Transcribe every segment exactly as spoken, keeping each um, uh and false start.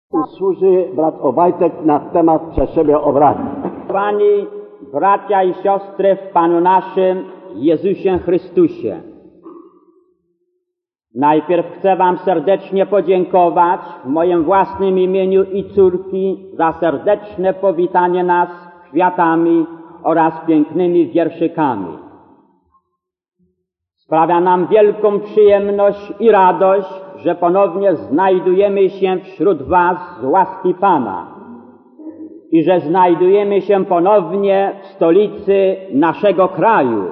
Służy brat Obajtek na temat przez siebie obrady. Kochani bracia i siostry w Panu naszym Jezusie Chrystusie, najpierw chcę Wam serdecznie podziękować w moim własnym imieniu i córki za serdeczne powitanie nas kwiatami oraz pięknymi wierszykami. Sprawia nam wielką przyjemność i radość, że ponownie znajdujemy się wśród Was z łaski Pana i że znajdujemy się ponownie w stolicy naszego kraju.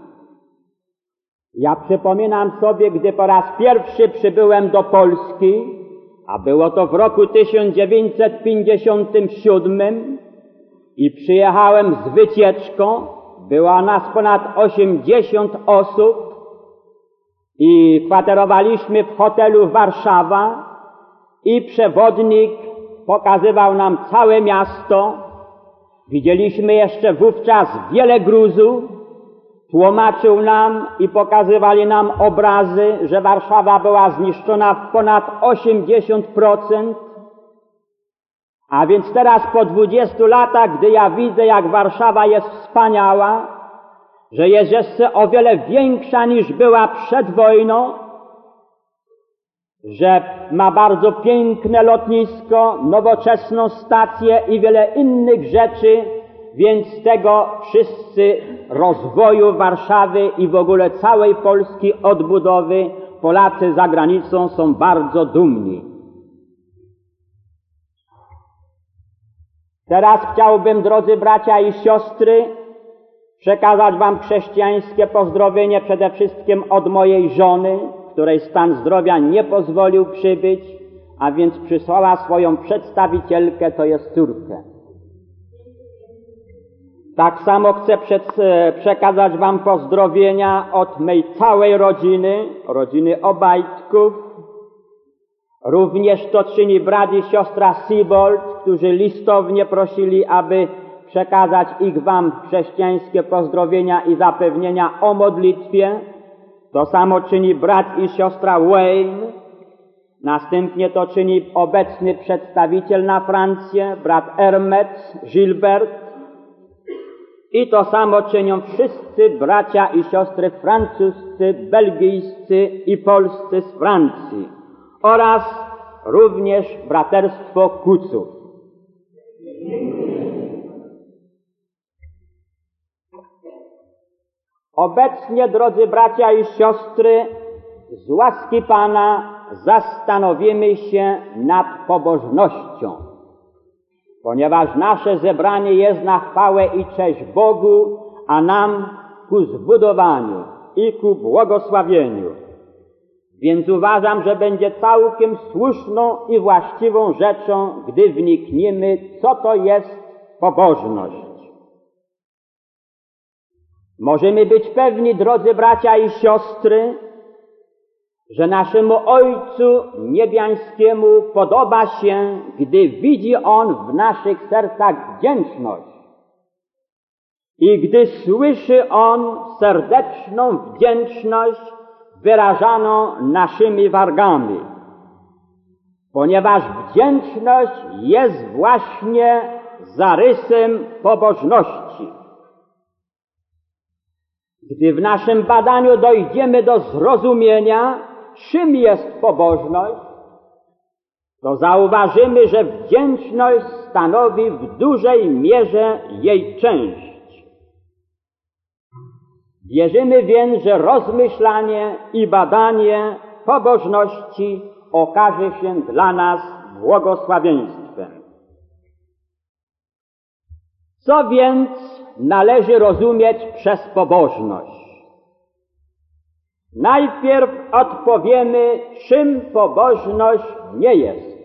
Ja przypominam sobie, gdy po raz pierwszy przybyłem do Polski, a było to w roku tysiąc dziewięćset pięćdziesiątym siódmym i przyjechałem z wycieczką, było nas ponad osiemdziesiąt osób, i kwaterowaliśmy w hotelu Warszawa i przewodnik pokazywał nam całe miasto. Widzieliśmy jeszcze wówczas wiele gruzu, tłumaczył nam i pokazywali nam obrazy, że Warszawa była zniszczona w ponad osiemdziesiąt procent. A więc teraz po dwudziestu latach, gdy ja widzę, jak Warszawa jest wspaniała, że jest jeszcze o wiele większa niż była przed wojną, że ma bardzo piękne lotnisko, nowoczesną stację i wiele innych rzeczy, więc z tego wszyscy rozwoju Warszawy i w ogóle całej Polski odbudowy Polacy za granicą są bardzo dumni. Teraz chciałbym, drodzy bracia i siostry, przekazać Wam chrześcijańskie pozdrowienie przede wszystkim od mojej żony, której stan zdrowia nie pozwolił przybyć, a więc przysłała swoją przedstawicielkę, to jest córkę. Tak samo chcę przed, przekazać Wam pozdrowienia od mej całej rodziny, rodziny Obajtków. Również to czyni brat i siostra Siebold, którzy listownie prosili, aby przekazać ich Wam chrześcijańskie pozdrowienia i zapewnienia o modlitwie. To samo czyni brat i siostra Wayne. Następnie to czyni obecny przedstawiciel na Francję, brat Hermet, Gilbert. I to samo czynią wszyscy bracia i siostry francuscy, belgijscy i polscy z Francji oraz również braterstwo Kuców. Obecnie, drodzy bracia i siostry, z łaski Pana zastanowimy się nad pobożnością, ponieważ nasze zebranie jest na chwałę i cześć Bogu, a nam ku zbudowaniu i ku błogosławieniu. Więc uważam, że będzie całkiem słuszną i właściwą rzeczą, gdy wnikniemy, co to jest pobożność. Możemy być pewni, drodzy bracia i siostry, że naszemu Ojcu Niebiańskiemu podoba się, gdy widzi On w naszych sercach wdzięczność i gdy słyszy On serdeczną wdzięczność wyrażaną naszymi wargami, ponieważ wdzięczność jest właśnie zarysem pobożności. Gdy w naszym badaniu dojdziemy do zrozumienia, czym jest pobożność, to zauważymy, że wdzięczność stanowi w dużej mierze jej część. Wierzymy więc, że rozmyślanie i badanie pobożności okaże się dla nas błogosławieństwem. Co więc należy rozumieć przez pobożność? Najpierw odpowiemy, czym pobożność nie jest.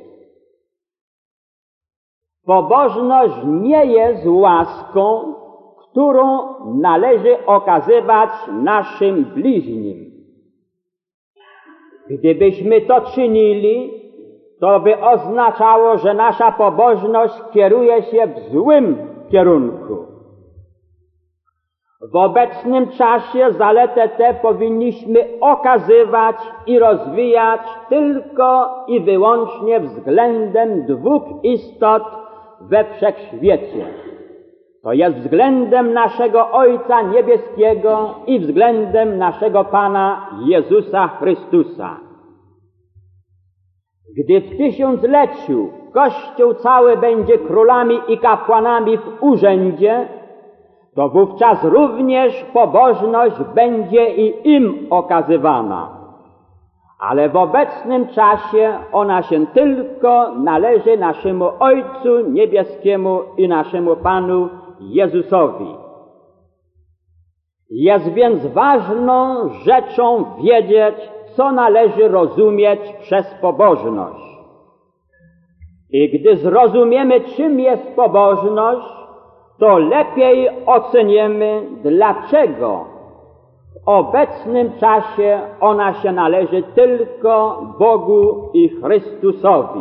Pobożność nie jest łaską, którą należy okazywać naszym bliźnim. Gdybyśmy to czynili, to by oznaczało, że nasza pobożność kieruje się w złym kierunku. W obecnym czasie zaletę tę powinniśmy okazywać i rozwijać tylko i wyłącznie względem dwóch istot we wszechświecie. To jest względem naszego Ojca Niebieskiego i względem naszego Pana Jezusa Chrystusa. Gdy w tysiącleciu Kościół cały będzie królami i kapłanami w urzędzie, to wówczas również pobożność będzie i im okazywana. Ale w obecnym czasie ona się tylko należy naszemu Ojcu Niebieskiemu i naszemu Panu Jezusowi. Jest więc ważną rzeczą wiedzieć, co należy rozumieć przez pobożność. I gdy zrozumiemy, czym jest pobożność, to lepiej oceniemy, dlaczego w obecnym czasie ona się należy tylko Bogu i Chrystusowi.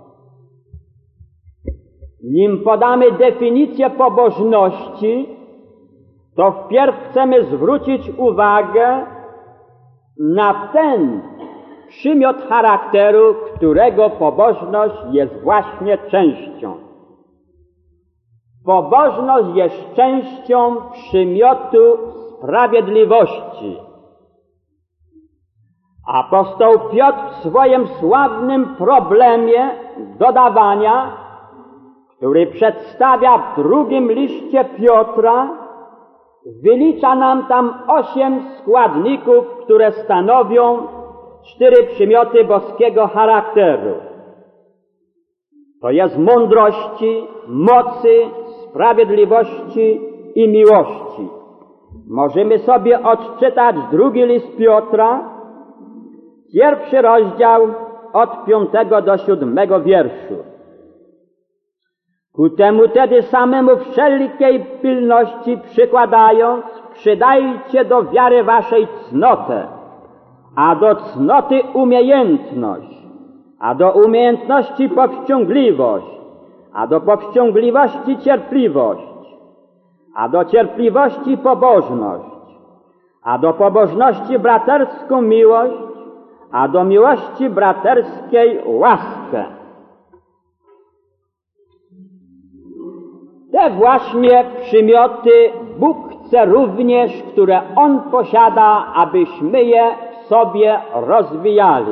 Nim podamy definicję pobożności, to wpierw chcemy zwrócić uwagę na ten przymiot charakteru, którego pobożność jest właśnie częścią. Pobożność jest częścią przymiotu sprawiedliwości. Apostoł Piotr w swoim sławnym problemie dodawania, który przedstawia w drugim liście Piotra, wylicza nam tam osiem składników, które stanowią cztery przymioty boskiego charakteru. To jest mądrości, mocy, sprawiedliwości i miłości. Możemy sobie odczytać drugi list Piotra, pierwszy rozdział od piątego do siódmego wierszu. Ku temu tedy samemu wszelkiej pilności przykładając, przydajcie do wiary waszej cnotę, a do cnoty umiejętność, a do umiejętności powściągliwość, a do powściągliwości cierpliwość, a do cierpliwości pobożność, a do pobożności braterską miłość, a do miłości braterskiej łaskę. Te właśnie przymioty Bóg chce również, które On posiada, abyśmy je w sobie rozwijali.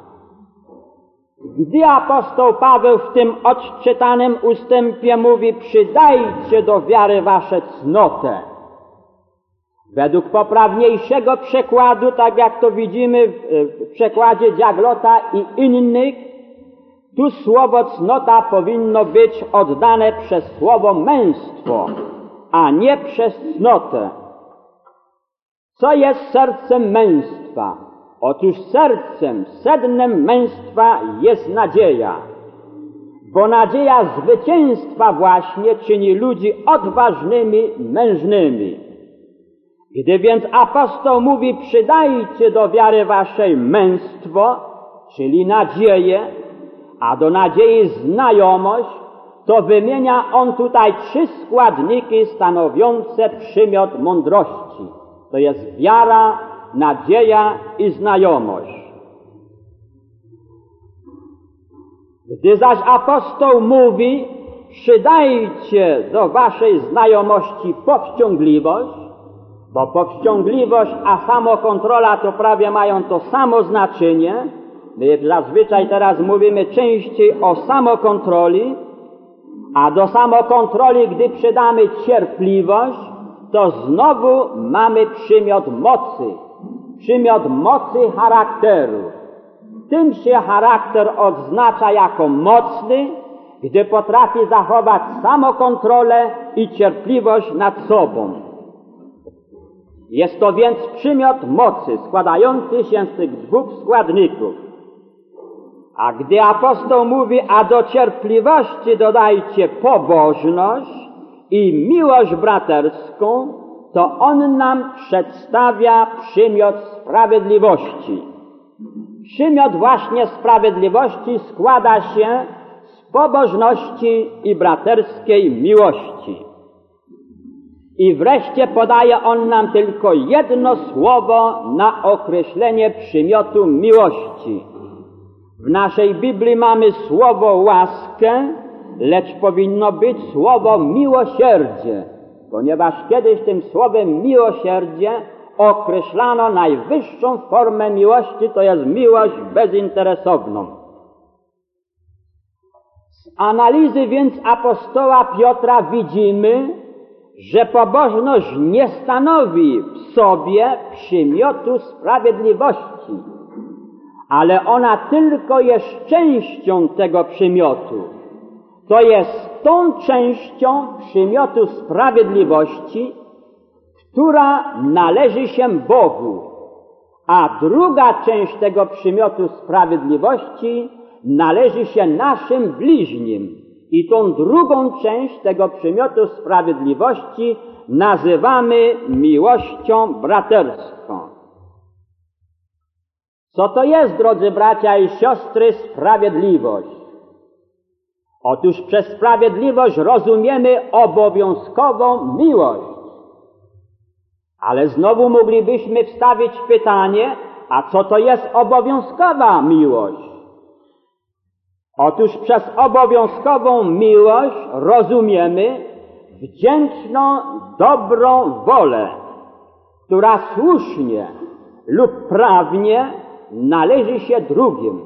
Gdy apostoł Paweł w tym odczytanym ustępie mówi: przydajcie do wiary wasze cnotę, według poprawniejszego przekładu, tak jak to widzimy w przekładzie Dziaglota i innych, tu słowo cnota powinno być oddane przez słowo męstwo, a nie przez cnotę. Co jest sercem męstwa? Otóż sercem, sednem męstwa jest nadzieja, bo nadzieja zwycięstwa właśnie czyni ludzi odważnymi, mężnymi. Gdy więc apostoł mówi: przydajcie do wiary waszej męstwo, czyli nadzieję, a do nadziei znajomość, to wymienia on tutaj trzy składniki stanowiące przymiot mądrości. To jest wiara, nadzieja i znajomość. Gdy zaś apostoł mówi: przydajcie do waszej znajomości powściągliwość, bo powściągliwość a samokontrola to prawie mają to samo znaczenie. My zazwyczaj teraz mówimy częściej o samokontroli, a do samokontroli, gdy przydamy cierpliwość, to znowu mamy przymiot mocy, przymiot mocy charakteru. Tym się charakter odznacza jako mocny, gdy potrafi zachować samokontrolę i cierpliwość nad sobą. Jest to więc przymiot mocy składający się z tych dwóch składników. A gdy apostoł mówi: a do cierpliwości dodajcie pobożność i miłość braterską, to on nam przedstawia przymiot sprawiedliwości. Przymiot właśnie sprawiedliwości składa się z pobożności i braterskiej miłości. I wreszcie podaje on nam tylko jedno słowo na określenie przymiotu miłości. W naszej Biblii mamy słowo łaskę, lecz powinno być słowo miłosierdzie, ponieważ kiedyś tym słowem miłosierdzie określano najwyższą formę miłości, to jest miłość bezinteresowną. Z analizy więc apostoła Piotra widzimy, że pobożność nie stanowi w sobie przymiotu sprawiedliwości, ale ona tylko jest częścią tego przymiotu. To jest tą częścią przymiotu sprawiedliwości, która należy się Bogu, a druga część tego przymiotu sprawiedliwości należy się naszym bliźnim. I tą drugą część tego przymiotu sprawiedliwości nazywamy miłością braterską. Co to jest, drodzy bracia i siostry, sprawiedliwość? Otóż przez sprawiedliwość rozumiemy obowiązkową miłość. Ale znowu moglibyśmy wstawić pytanie, a co to jest obowiązkowa miłość? Otóż przez obowiązkową miłość rozumiemy wdzięczną, dobrą wolę, która słusznie lub prawnie należy się drugim.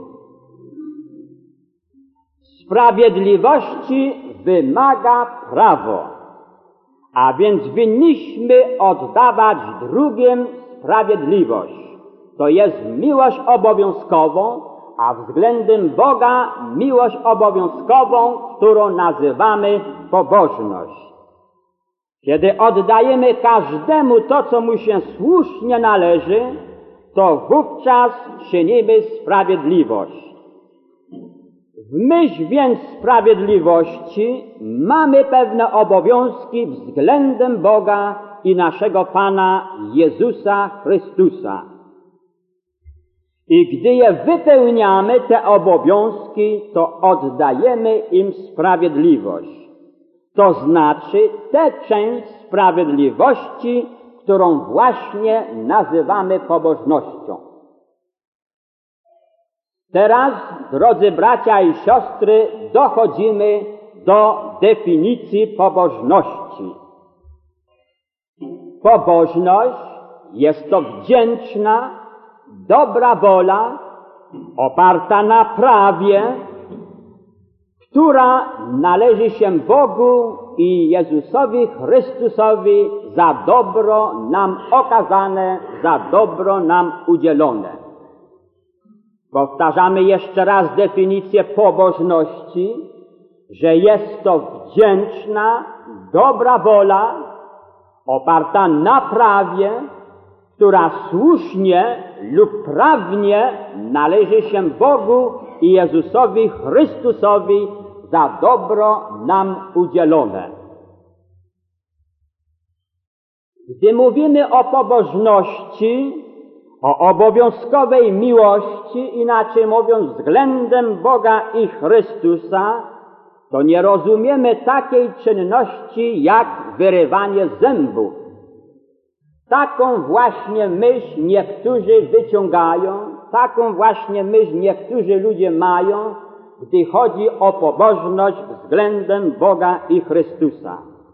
Sprawiedliwości wymaga prawo, a więc winniśmy oddawać drugim sprawiedliwość. To jest miłość obowiązkową, a względem Boga miłość obowiązkową, którą nazywamy pobożność. Kiedy oddajemy każdemu to, co mu się słusznie należy, to wówczas czynimy sprawiedliwość. W myśl więc sprawiedliwości mamy pewne obowiązki względem Boga i naszego Pana Jezusa Chrystusa. I gdy je wypełniamy, te obowiązki, to oddajemy im sprawiedliwość. To znaczy tę część sprawiedliwości, którą właśnie nazywamy pobożnością. Teraz, drodzy bracia i siostry, dochodzimy do definicji pobożności. Pobożność jest to wdzięczna, dobra wola, oparta na prawie, która należy się Bogu i Jezusowi Chrystusowi za dobro nam okazane, za dobro nam udzielone. Powtarzamy jeszcze raz definicję pobożności, że jest to wdzięczna, dobra wola, oparta na prawie, która słusznie lub prawnie należy się Bogu i Jezusowi Chrystusowi za dobro nam udzielone. Gdy mówimy o pobożności, o obowiązkowej miłości, inaczej mówiąc względem Boga i Chrystusa, to nie rozumiemy takiej czynności jak wyrywanie zębów. Taką właśnie myśl niektórzy wyciągają, taką właśnie myśl niektórzy ludzie mają, gdy chodzi o pobożność względem Boga i Chrystusa.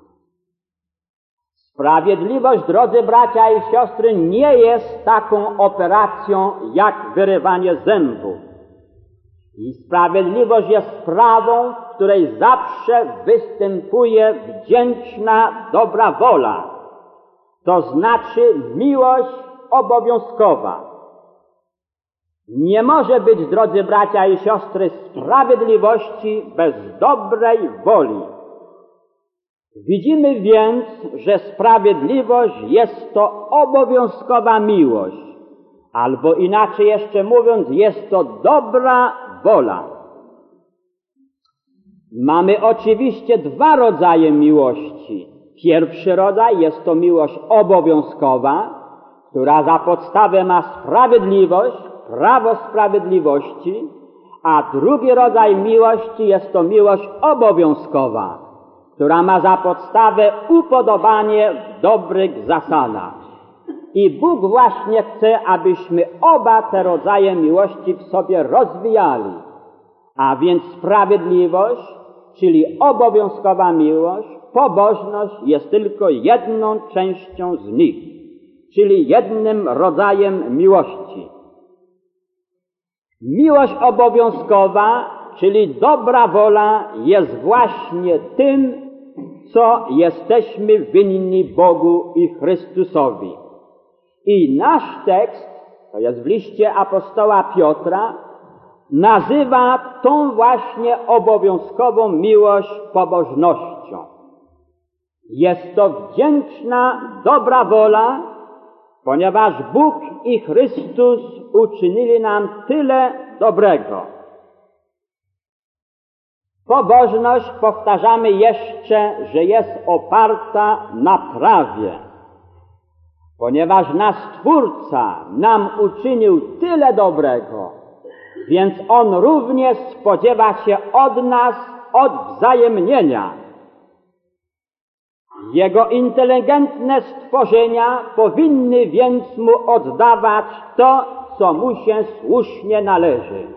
Sprawiedliwość, drodzy bracia i siostry, nie jest taką operacją jak wyrywanie zębów. I sprawiedliwość jest sprawą, w której zawsze występuje wdzięczna, dobra wola. To znaczy miłość obowiązkowa. Nie może być, drodzy bracia i siostry, sprawiedliwości bez dobrej woli. Widzimy więc, że sprawiedliwość jest to obowiązkowa miłość, albo inaczej jeszcze mówiąc, jest to dobra wola. Mamy oczywiście dwa rodzaje miłości. Pierwszy rodzaj jest to miłość obowiązkowa, która za podstawę ma sprawiedliwość, prawo sprawiedliwości, a drugi rodzaj miłości jest to miłość obowiązkowa, która ma za podstawę upodobanie w dobrych zasadach. I Bóg właśnie chce, abyśmy oba te rodzaje miłości w sobie rozwijali. A więc sprawiedliwość, czyli obowiązkowa miłość, pobożność jest tylko jedną częścią z nich, czyli jednym rodzajem miłości. Miłość obowiązkowa, czyli dobra wola, jest właśnie tym, co jesteśmy winni Bogu i Chrystusowi. I nasz tekst, to jest w liście apostoła Piotra, nazywa tą właśnie obowiązkową miłość pobożnością. Jest to wdzięczna, dobra wola, ponieważ Bóg i Chrystus uczynili nam tyle dobrego. Pobożność, powtarzamy jeszcze, że jest oparta na prawie, ponieważ nasz Stwórca nam uczynił tyle dobrego, więc On również spodziewa się od nas odwzajemnienia. Jego inteligentne stworzenia powinny więc Mu oddawać to, co Mu się słusznie należy.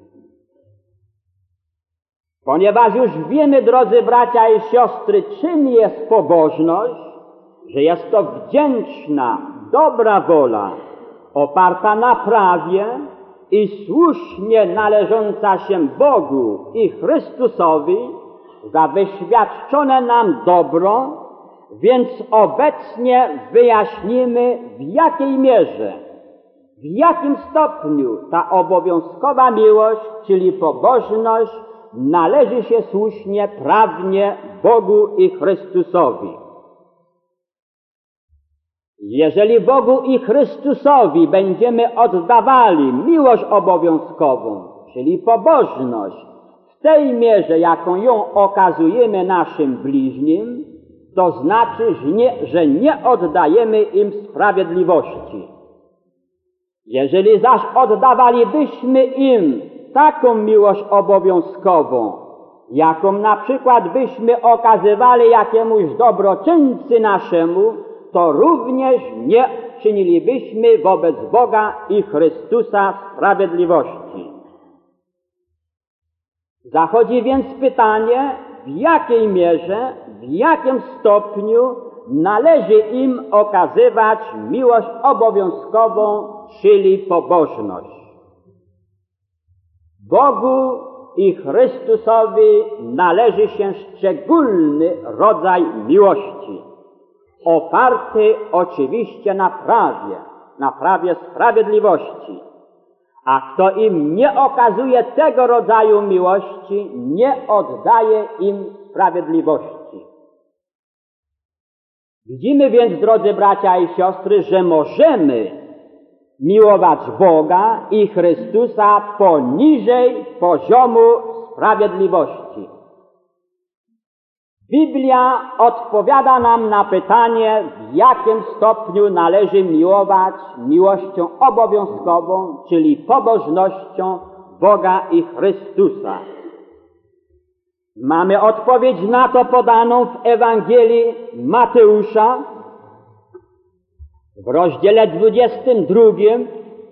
Ponieważ już wiemy, drodzy bracia i siostry, czym jest pobożność, że jest to wdzięczna, dobra wola, oparta na prawie i słusznie należąca się Bogu i Chrystusowi za wyświadczone nam dobro, więc obecnie wyjaśnimy, w jakiej mierze, w jakim stopniu ta obowiązkowa miłość, czyli pobożność, należy się słusznie, prawnie Bogu i Chrystusowi. Jeżeli Bogu i Chrystusowi będziemy oddawali miłość obowiązkową, czyli pobożność, w tej mierze, jaką ją okazujemy naszym bliźnim, to znaczy, że nie, że nie oddajemy im sprawiedliwości. Jeżeli zaś oddawalibyśmy im taką miłość obowiązkową, jaką na przykład byśmy okazywali jakiemuś dobroczyńcy naszemu, to również nie czynilibyśmy wobec Boga i Chrystusa sprawiedliwości. Zachodzi więc pytanie, w jakiej mierze, w jakim stopniu należy im okazywać miłość obowiązkową, czyli pobożność. Bogu i Chrystusowi należy się szczególny rodzaj miłości, oparty oczywiście na prawie, na prawie sprawiedliwości. A kto im nie okazuje tego rodzaju miłości, nie oddaje im sprawiedliwości. Widzimy więc, drodzy bracia i siostry, że możemy miłować Boga i Chrystusa poniżej poziomu sprawiedliwości. Biblia odpowiada nam na pytanie, w jakim stopniu należy miłować miłością obowiązkową, czyli pobożnością Boga i Chrystusa. Mamy odpowiedź na to podaną w Ewangelii Mateusza w rozdziale dwudziestym drugim,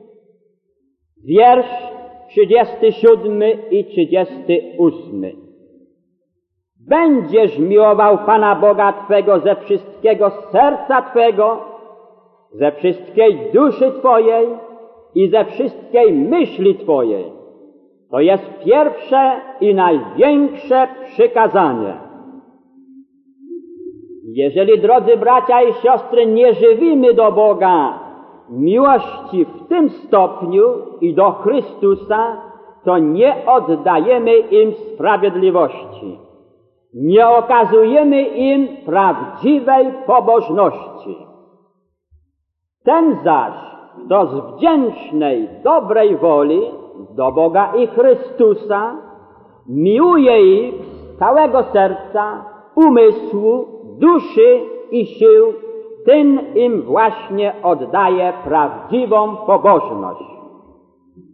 wiersz trzydziesty siódmy i trzydziesty ósmy. Będziesz miłował Pana Boga Twego ze wszystkiego serca Twego, ze wszystkiej duszy Twojej i ze wszystkiej myśli Twojej. To jest pierwsze i największe przykazanie. Jeżeli, drodzy bracia i siostry, nie żywimy do Boga miłości w tym stopniu i do Chrystusa, to nie oddajemy im sprawiedliwości. Nie okazujemy im prawdziwej pobożności. Ten zaś, kto z wdzięcznej, dobrej woli do Boga i Chrystusa miłuje ich z całego serca, umysłu, duszy i sił, ten im właśnie oddaje prawdziwą pobożność.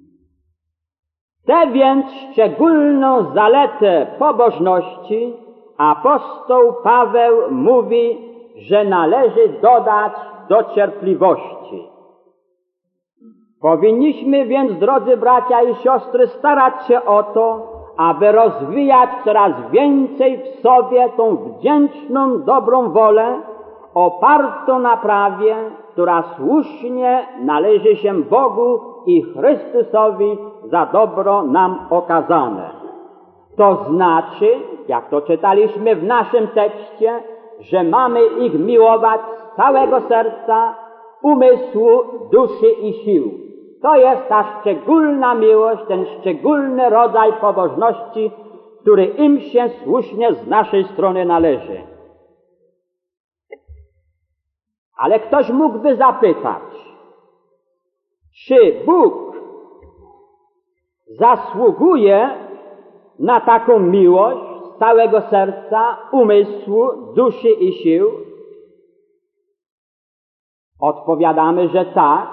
Tę więc szczególną zaletę pobożności, apostoł Paweł mówi, że należy dodać do cierpliwości. Powinniśmy więc, drodzy bracia i siostry, starać się o to, aby rozwijać coraz więcej w sobie tą wdzięczną, dobrą wolę, opartą na prawie, która słusznie należy się Bogu i Chrystusowi za dobro nam okazane. To znaczy, jak to czytaliśmy w naszym tekście, że mamy ich miłować z całego serca, umysłu, duszy i sił. To jest ta szczególna miłość, ten szczególny rodzaj pobożności, który im się słusznie z naszej strony należy. Ale ktoś mógłby zapytać, czy Bóg zasługuje na taką miłość z całego serca, umysłu, duszy i sił? Odpowiadamy, że tak.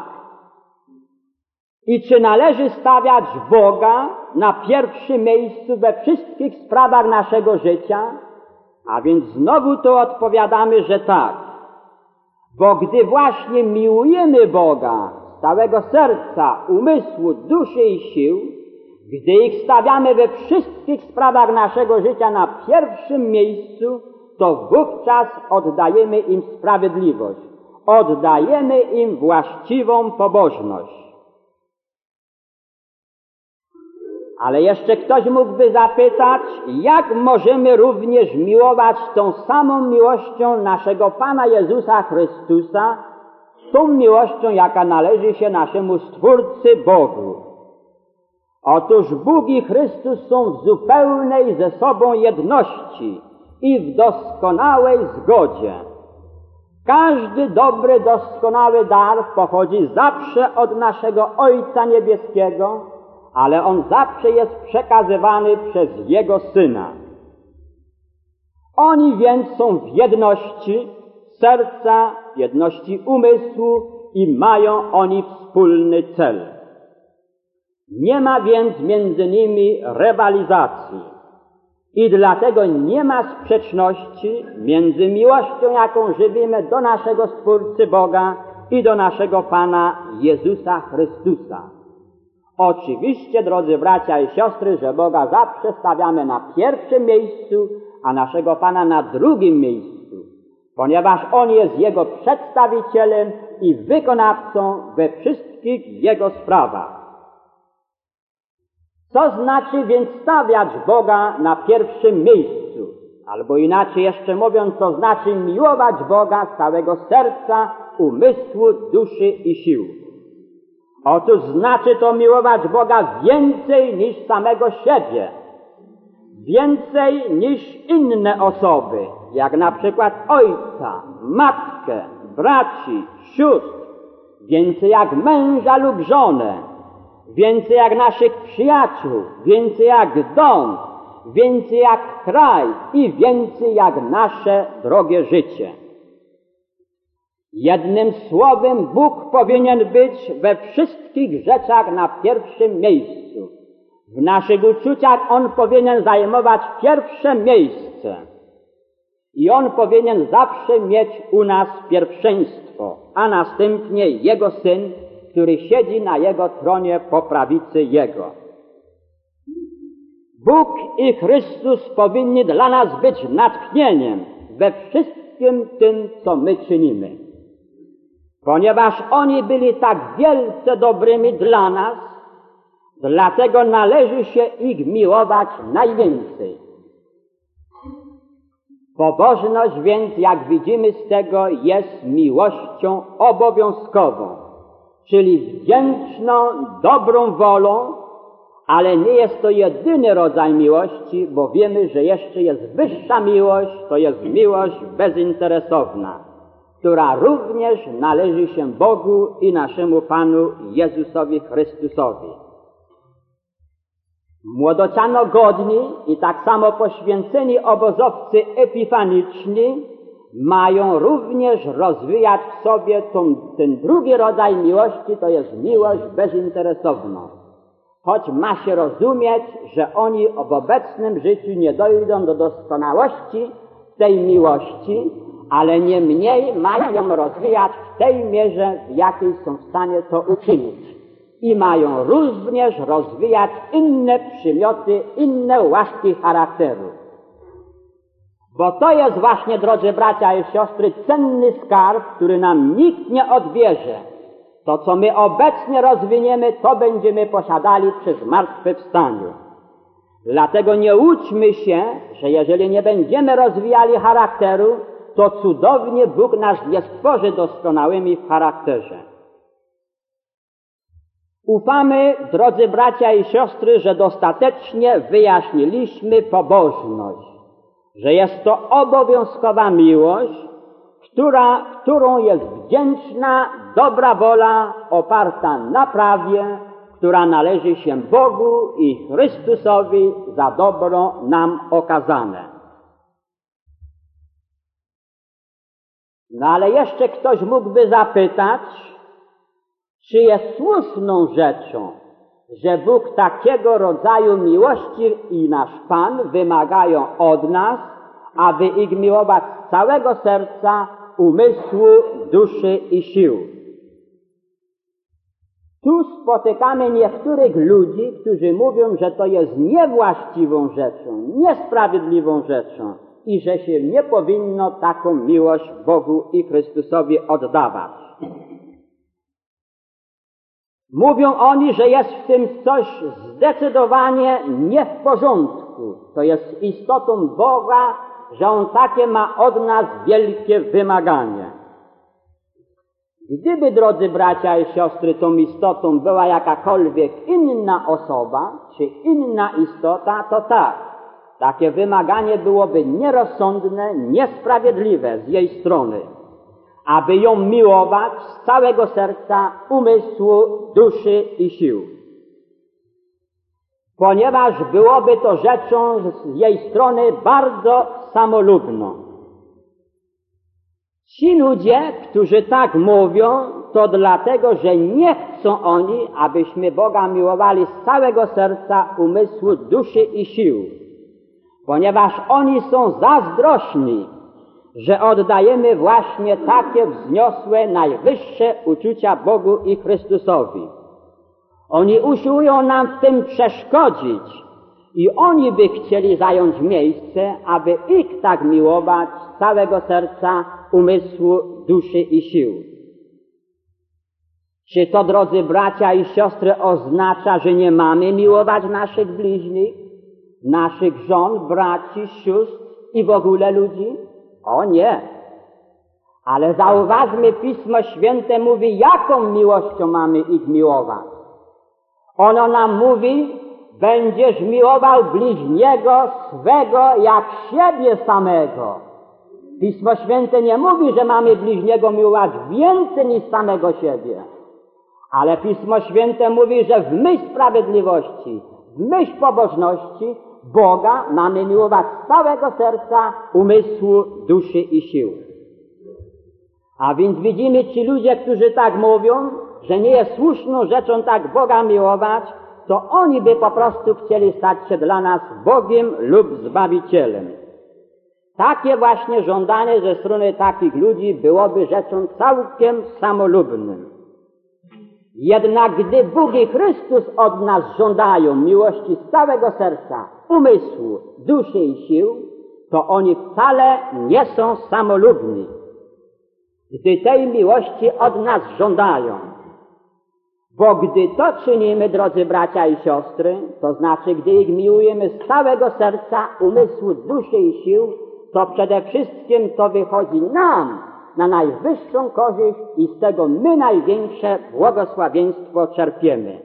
I czy należy stawiać Boga na pierwszym miejscu we wszystkich sprawach naszego życia? A więc znowu to odpowiadamy, że tak. Bo gdy właśnie miłujemy Boga z całego serca, umysłu, duszy i sił, gdy ich stawiamy we wszystkich sprawach naszego życia na pierwszym miejscu, to wówczas oddajemy im sprawiedliwość, oddajemy im właściwą pobożność. Ale jeszcze ktoś mógłby zapytać, jak możemy również miłować tą samą miłością naszego Pana Jezusa Chrystusa, tą miłością, jaka należy się naszemu Stwórcy Bogu. Otóż Bóg i Chrystus są w zupełnej ze sobą jedności i w doskonałej zgodzie. Każdy dobry, doskonały dar pochodzi zawsze od naszego Ojca Niebieskiego, ale on zawsze jest przekazywany przez Jego Syna. Oni więc są w jedności serca, w jedności umysłu i mają oni wspólny cel. Nie ma więc między nimi rywalizacji i dlatego nie ma sprzeczności między miłością, jaką żywimy do naszego Stwórcy Boga i do naszego Pana Jezusa Chrystusa. Oczywiście, drodzy bracia i siostry, że Boga zawsze stawiamy na pierwszym miejscu, a naszego Pana na drugim miejscu, ponieważ On jest Jego przedstawicielem i wykonawcą we wszystkich Jego sprawach. Co znaczy więc stawiać Boga na pierwszym miejscu? Albo inaczej jeszcze mówiąc, co znaczy miłować Boga z całego serca, umysłu, duszy i sił? Otóż znaczy to miłować Boga więcej niż samego siebie, więcej niż inne osoby, jak na przykład ojca, matkę, braci, sióstr, więcej jak męża lub żonę, więcej jak naszych przyjaciół, więcej jak dom, więcej jak kraj i więcej jak nasze drogie życie. Jednym słowem, Bóg powinien być we wszystkich rzeczach na pierwszym miejscu. W naszych uczuciach On powinien zajmować pierwsze miejsce. I On powinien zawsze mieć u nas pierwszeństwo, a następnie Jego Syn, który siedzi na Jego tronie po prawicy Jego. Bóg i Chrystus powinni dla nas być natchnieniem we wszystkim tym, co my czynimy. Ponieważ oni byli tak wielce dobrymi dla nas, dlatego należy się ich miłować najwięcej. Pobożność więc, jak widzimy z tego, jest miłością obowiązkową, czyli wdzięczną, dobrą wolą, ale nie jest to jedyny rodzaj miłości, bo wiemy, że jeszcze jest wyższa miłość, to jest miłość bezinteresowna, która również należy się Bogu i naszemu Panu Jezusowi Chrystusowi. Młodociano godni i tak samo poświęceni obozowcy epifaniczni mają również rozwijać w sobie tą, ten drugi rodzaj miłości, to jest miłość bezinteresowną. choć ma się rozumieć, że oni w obecnym życiu nie dojdą do doskonałości tej miłości, ale niemniej mają ją rozwijać w tej mierze, w jakiej są w stanie to uczynić. I mają również rozwijać inne przymioty, inne łaski charakteru. Bo to jest właśnie, drodzy bracia i siostry, cenny skarb, który nam nikt nie odbierze. To, co my obecnie rozwiniemy, to będziemy posiadali przy zmartwychwstaniu. Dlatego nie łudźmy się, że jeżeli nie będziemy rozwijali charakteru, to cudownie Bóg nas nie stworzy doskonałymi w charakterze. Ufamy, drodzy bracia i siostry, że dostatecznie wyjaśniliśmy pobożność, że jest to obowiązkowa miłość, która, którą jest wdzięczna, dobra wola oparta na prawie, która należy się Bogu i Chrystusowi za dobro nam okazane. No ale jeszcze ktoś mógłby zapytać, czy jest słuszną rzeczą, że Bóg takiego rodzaju miłości i nasz Pan wymagają od nas, aby ich miłować z całego serca, umysłu, duszy i sił. Tu spotykamy niektórych ludzi, którzy mówią, że to jest niewłaściwą rzeczą, niesprawiedliwą rzeczą i że się nie powinno taką miłość Bogu i Chrystusowi oddawać. Mówią oni, że jest w tym coś zdecydowanie nie w porządku. To jest istotą Boga, że On takie ma od nas wielkie wymaganie. Gdyby, drodzy bracia i siostry, tą istotą była jakakolwiek inna osoba, czy inna istota, to tak. Takie wymaganie byłoby nierozsądne, niesprawiedliwe z jej strony, aby ją miłować z całego serca, umysłu, duszy i sił. Ponieważ byłoby to rzeczą z jej strony bardzo samolubną. Ci ludzie, którzy tak mówią, to dlatego, że nie chcą oni, abyśmy Boga miłowali z całego serca, umysłu, duszy i sił. Ponieważ oni są zazdrośni, że oddajemy właśnie takie wzniosłe, najwyższe uczucia Bogu i Chrystusowi. Oni usiłują nam w tym przeszkodzić i oni by chcieli zająć miejsce, aby ich tak miłować z całego serca, umysłu, duszy i sił. Czy to, drodzy bracia i siostry, oznacza, że nie mamy miłować naszych bliźnich, naszych żon, braci, sióstr i w ogóle ludzi? O nie! Ale zauważmy, Pismo Święte mówi, jaką miłością mamy ich miłować. Ono nam mówi, będziesz miłował bliźniego swego jak siebie samego. Pismo Święte nie mówi, że mamy bliźniego miłować więcej niż samego siebie. Ale Pismo Święte mówi, że w myśl sprawiedliwości, w myśl pobożności Boga mamy miłować z całego serca, umysłu, duszy i sił. A więc widzimy, ci ludzie, którzy tak mówią, że nie jest słuszną rzeczą tak Boga miłować, to oni by po prostu chcieli stać się dla nas Bogiem lub Zbawicielem. Takie właśnie żądanie ze strony takich ludzi byłoby rzeczą całkiem samolubną. Jednak gdy Bóg i Chrystus od nas żądają miłości z całego serca, umysłu, duszy i sił, to oni wcale nie są samolubni, gdy tej miłości od nas żądają. Bo gdy to czynimy, drodzy bracia i siostry, to znaczy, gdy ich miłujemy z całego serca, umysłu, duszy i sił, to przede wszystkim to wychodzi nam na najwyższą korzyść i z tego my największe błogosławieństwo czerpiemy.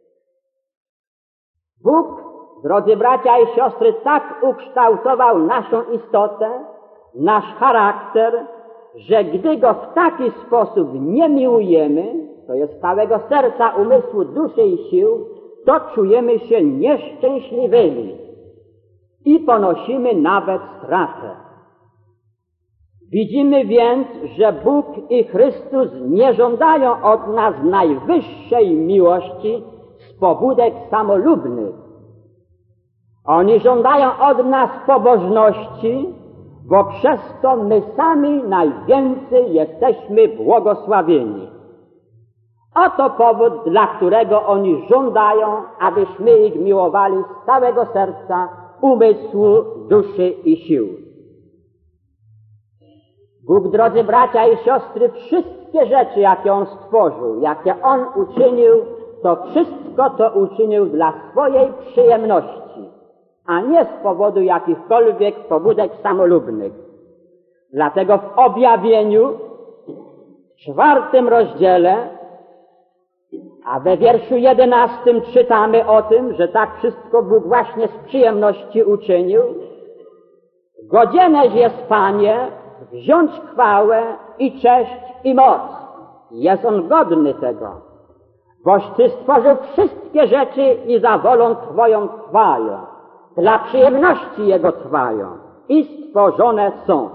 Bóg, drodzy bracia i siostry, tak ukształtował naszą istotę, nasz charakter, że gdy Go w taki sposób nie miłujemy, to jest z całego serca, umysłu, duszy i sił, to czujemy się nieszczęśliwymi i ponosimy nawet stratę. Widzimy więc, że Bóg i Chrystus nie żądają od nas najwyższej miłości z pobudek samolubnych. Oni żądają od nas pobożności, bo przez to my sami najwięcej jesteśmy błogosławieni. Oto powód, dla którego oni żądają, abyśmy ich miłowali z całego serca, umysłu, duszy i sił. Bóg, drodzy bracia i siostry, wszystkie rzeczy, jakie On stworzył, jakie On uczynił, to wszystko to uczynił dla swojej przyjemności, a nie z powodu jakichkolwiek pobudek samolubnych. Dlatego w objawieniu, w czwartym rozdziale, a we wierszu jedenastym czytamy o tym, że tak wszystko Bóg właśnie z przyjemności uczynił. Godzieneś jest, Panie, wziąć chwałę i cześć i moc. Jest On godny tego, boś Ty stworzył wszystkie rzeczy i za wolą Twoją trwają, dla przyjemności Jego trwają i stworzone są.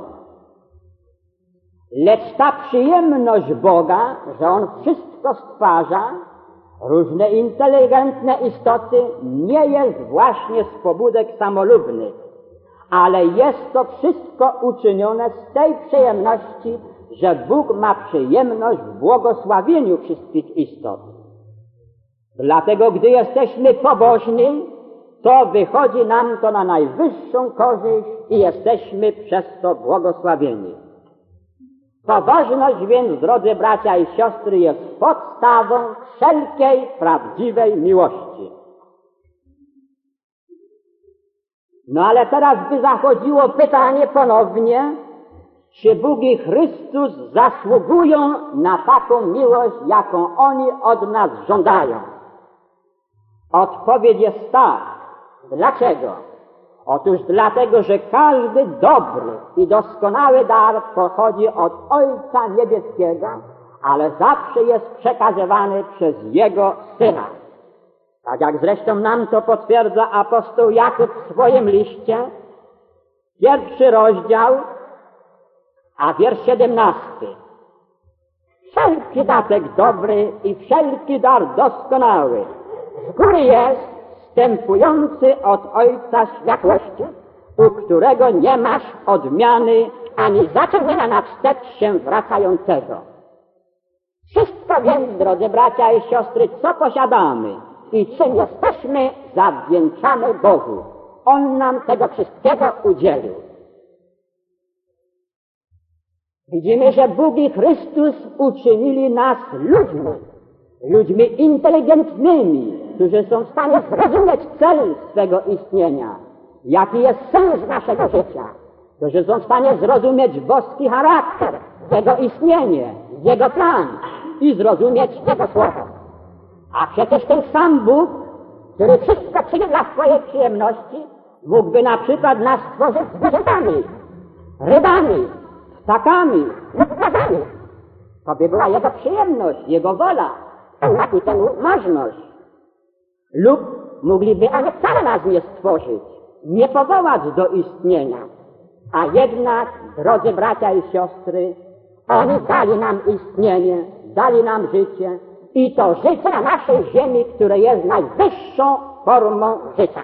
Lecz ta przyjemność Boga, że On wszystko stwarza, różne inteligentne istoty, nie jest właśnie z pobudek samolubnych, ale jest to wszystko uczynione z tej przyjemności, że Bóg ma przyjemność w błogosławieniu wszystkich istot. Dlatego, gdy jesteśmy pobożni, to wychodzi nam to na najwyższą korzyść i jesteśmy przez to błogosławieni. Pobożność więc, drodzy bracia i siostry, jest podstawą wszelkiej prawdziwej miłości. No ale teraz by zachodziło pytanie ponownie, czy Bóg i Chrystus zasługują na taką miłość, jaką oni od nas żądają? Odpowiedź jest tak. Dlaczego? Otóż dlatego, że każdy dobry i doskonały dar pochodzi od Ojca Niebieskiego, ale zawsze jest przekazywany przez Jego Syna. Tak jak zresztą nam to potwierdza apostoł Jakub w swoim liście, pierwszy rozdział, a wiersz siedemnasty. Wszelki datek dobry i wszelki dar doskonały z góry jest, wstępujący od Ojca światłości, u którego nie masz odmiany ani zaczerwienia na wstecz się wracającego. Wszystko więc, drodzy bracia i siostry, co posiadamy i czym jesteśmy, zawdzięczamy Bogu. On nam tego wszystkiego udzielił. Widzimy, że Bóg i Chrystus uczynili nas ludźmi, ludźmi inteligentnymi, którzy są w stanie zrozumieć cel swego istnienia, jaki jest sens naszego życia, którzy są w stanie zrozumieć boski charakter, Jego istnienie, Jego plan i zrozumieć Jego słowo. A przecież ten sam Bóg, który wszystko czyni dla swojej przyjemności, mógłby na przykład nas stworzyć zwierzętami, rybami, ptakami lub płazami. To by była Jego przyjemność, Jego wola, pełna ku temu możność. Lub mogliby ani wcale nas nie stworzyć, nie powołać do istnienia. A jednak, drodzy bracia i siostry, oni dali nam istnienie, dali nam życie i to życie na naszej ziemi, które jest najwyższą formą życia.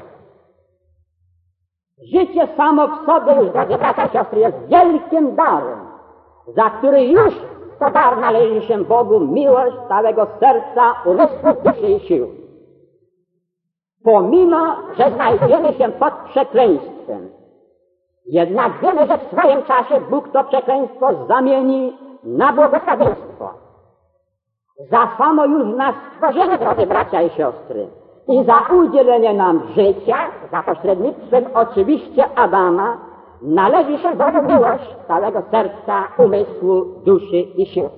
Życie samo w sobie, już, drodzy bracia i siostry, jest wielkim darem, za który już to dar należy się Bogu miłość całego serca, umysłu, duszy i sił. Pomimo, że znajdziemy się pod przekleństwem, jednak wiemy, że w swoim czasie Bóg to przekleństwo zamieni na błogosławieństwo. Za samo już nas stworzenie, drodzy bracia i siostry, i za udzielenie nam życia, za pośrednictwem oczywiście Adama, należy się Bogu miłość całego serca, umysłu, duszy i sił.